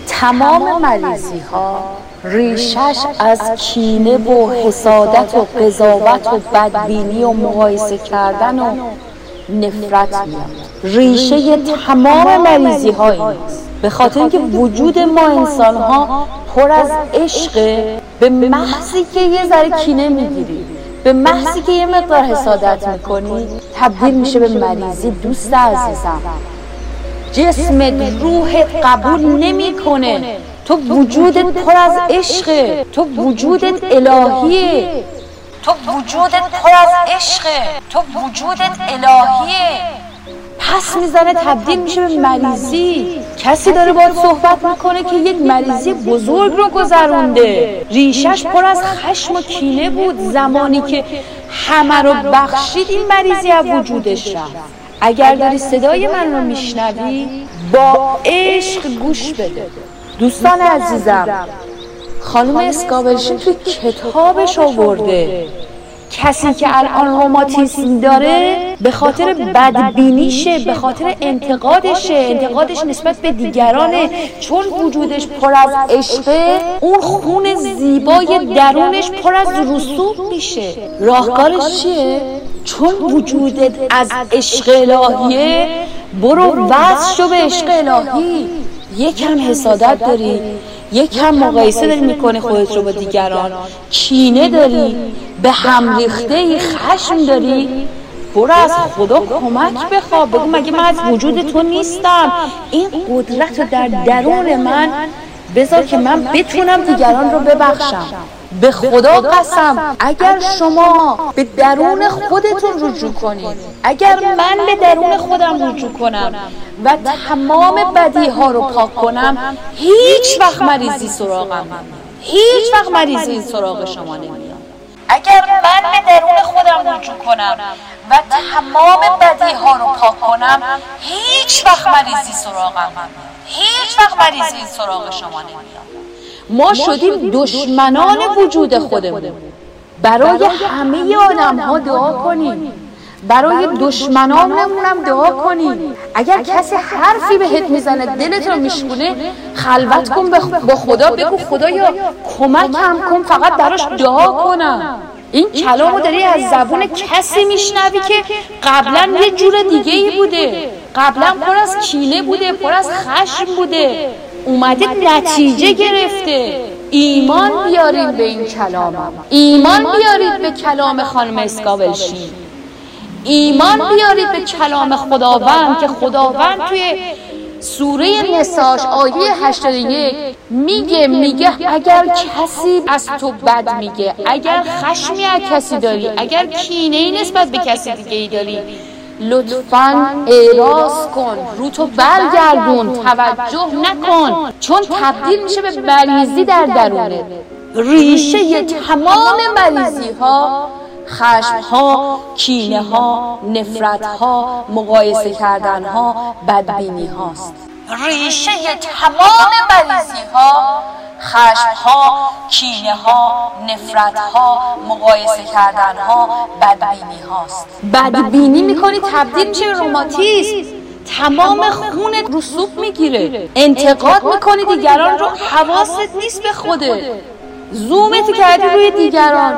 تمام مریضی ها ریشش از کینه و حسادت و قضاوت و بدبینی و مقایسه کردن و نفرت میاد. ریشه تمام مریضی ها اینست، به خاطر اینکه وجود ما انسان ها پر از عشقه. به محضی که یه ذره کینه میگیری، به محضی که یه مقدار حسادت میکنی، تبدیل میشه به مریضی. دوست عزیزم، جسمت روحت قبول نمیکنه. تو وجودت پر از عشقه، تو وجودت الهیه، تو وجودت پر از عشقه، تو وجودت الهیه. پس میزنه تبدیل میشه به مریضی. کسی داره باید صحبت میکنه که یک مریضی بزرگ رو گذرونده. ریشش پر از خشم و کینه بود. زمانی که همه رو بخشید این مریضی از وجودش رفت. اگر داری صدای من رو میشنوی، با عشق گوش بده. دوستان عزیزم، خانم اسکابلشین توی کتابش آورده کسی که الان روماتیسم داره به خاطر بدبینیشه، به خاطر انتقادش نسبت به دیگرانه. چون وجودش پر از عشقه، اون خون زیبای درونش پر از رسوب میشه. راهکارش چیه؟ چون وجودت از عشق الهیه، برو وصل شو به عشق الهی. یکم حسادت داری، یکم مقایسه داری میکنی خودت رو با دیگران، کینه داری، به هم ریخته خشم داری، برو از خدا کمک بخواه. بگو مگه من از وجود تو نیستم؟ این قدرت رو در درون من بذار که من بتونم دیگران رو ببخشم. به خدا قسم، اگر شما به درون خودتون رجوع کنید، اگر من به درون خودم رجوع کنم و تمام بدی ها رو پاک کنم، هیچ وقت مریضی سراغم نمیاد، هیچ وقت مریضی سراغ شما نمیاد. اگر من به درون خودم رجوع کنم و تمام بدی ها رو پاک کنم، هیچ وقت مریضی سراغم نمیاد، هیچ وقت مریضی سراغ شما نمیاد. ما شدیم دشمنان وجود خودمون. برای همه آدم ها دعا کنیم، برای دشمنانمون هم دعا کنیم. اگر کسی حرفی بهت میزنه، دلت رو میشکونه، خلوت کن با خدا، بگو خدایا کمکم کن، فقط براش دعا کنم. این کلامو داری از زبون کسی میشنوی که قبلا یه جور دیگه ای بوده، قبلا پر از کینه بوده، پر از خشم بوده، اومده نتیجه گرفته. ایمان بیارید به این کلام، ایمان بیارید به کلام خانم اسکابلشین، ایمان بیارید به کلام خداوند که خداوند توی سوره نساش آیه 81 میگه اگر کسی از تو بد میگه، اگر خشمی از کسی داری، اگر کینه‌ای نسبت به کسی دیگه ای داری، لطفاً اعراض کن، رو تو برگردون، توجه نکن، چون تبدیل میشه به مریضی در درونه. ریشه تمام مریضی ها خشم ها، کینه ها، نفرت ها، مقایسه کردن ها، بدبینی هاست. ریشه تمام مریضی ها خشم ها، کینه ها، نفرت ها، مقایسه کردن ها، بدبینی هاست. بدبینی میکنی تبدیل میشه به روماتیسم، تمام خونت رسوب میگیره. انتقاد میکنی دیگران رو، حواست نیست به خودت، زومت کردی روی دیگران.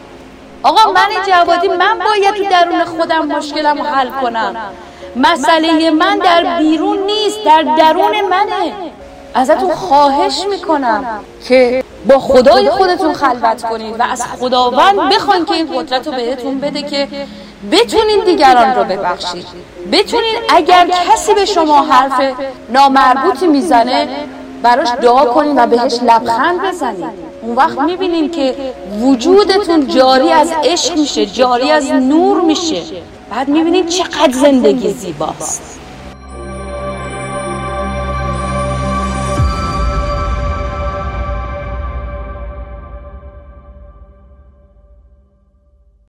آقا من جوادی، من باید تو درون خودم مشکلم رو حل کنم. مسئله من در بیرون نیست، در درون منه. ازتون خواهش میکنم که با خدای خودتون خلوت کنید و از خداوند بخواین که این قدرت رو بهتون بده که بتونین دیگران رو ببخشید، بتونین اگر کسی به شما حرف نامربوطی میزنه براش دعا کنین و بهش لبخند بزنید. اون وقت میبینین که وجودتون جاری از عشق میشه، جاری از نور میشه. بعد میبینین چقدر زندگی زیباست.